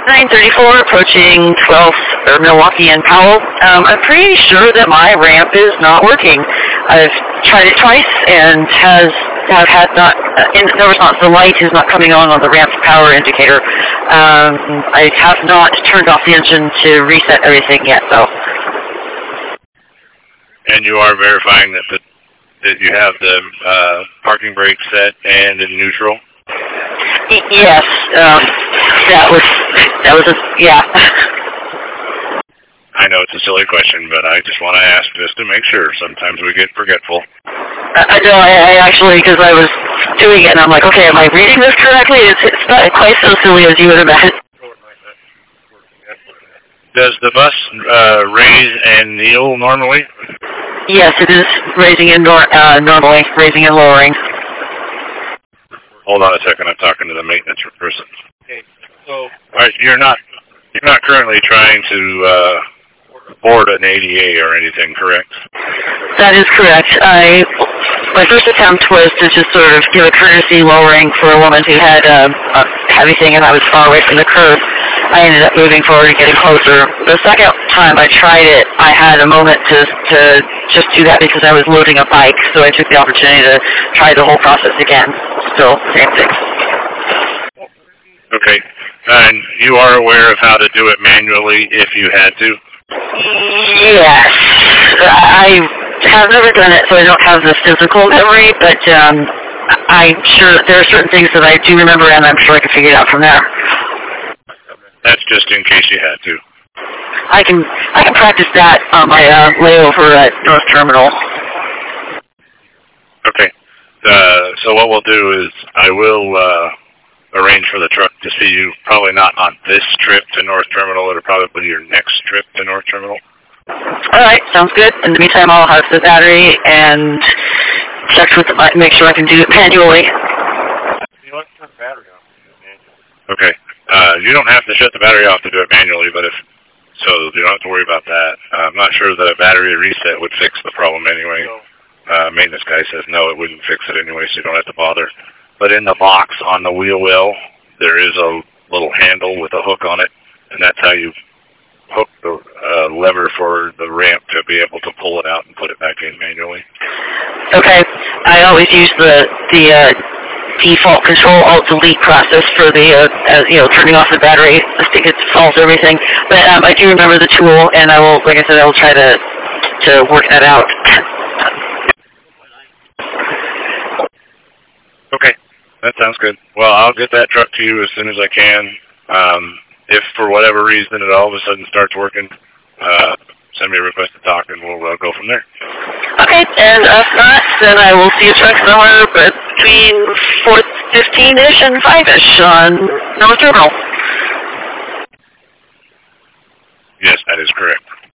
934 approaching 12th or Milwaukee and Powell. I'm pretty sure that my ramp is not working. I've tried it twice and have had not no response. The light is not coming on the ramp power indicator. I have not turned off the engine to reset everything yet, though. And you are verifying that you have the parking brake set and in neutral? Yes, that was yeah. I know it's a silly question, but I just want to ask just to make sure. Sometimes we get forgetful. I know, I actually, because I was doing it, and I'm like, okay, am I reading this correctly? It's not quite so silly as you would imagine. Does the bus raise and kneel normally? Yes, it is raising and normally, raising and lowering. Hold on a second, I'm talking to the maintenance person. Okay, so all right, you're not currently trying to board an ADA or anything, correct? That is correct. My first attempt was to just sort of give a courtesy lowering for a woman who had a heavy thing, and I was far away from the curb. I ended up moving forward and getting closer. The second time I tried it, I had a moment to just do that because I was loading a bike, so I took the opportunity to try the whole process again. Still, same thing. Okay. And you are aware of how to do it manually if you had to? Yes. I have never done it, so I don't have the physical memory, but I'm sure there are certain things that I do remember, and I'm sure I can figure it out from there. That's just in case you had to. I can practice that on my layover at North Terminal. Okay. So what we'll do is I will arrange for the truck to see you, probably not on this trip to North Terminal, it'll probably be your next trip to North Terminal. All right, sounds good. In the meantime, I'll have the battery and check with the button, make sure I can do it manually. you want to turn the battery off? Okay. You don't have to shut the battery off to do it manually, but so you don't have to worry about that. I'm not sure that a battery reset would fix the problem anyway. Maintenance guy says no, it wouldn't fix it anyway, so you don't have to bother. But in the box on the wheel well, there is a little handle with a hook on it, and that's how you hook the lever for the ramp to be able to pull it out and put it back in manually. Okay. I always use the default Control-Alt-Delete process for the turning off the battery. I think it solves everything. But I do remember the tool, and I will, like I said, I will try to work that out. Okay, that sounds good. Well, I'll get that truck to you as soon as I can. If for whatever reason it all of a sudden starts working, send me a request to talk, and we'll go from there. Okay, and if not, then I will see a truck somewhere between 4:15-ish and 5-ish on North Terminal. Yes, that is correct.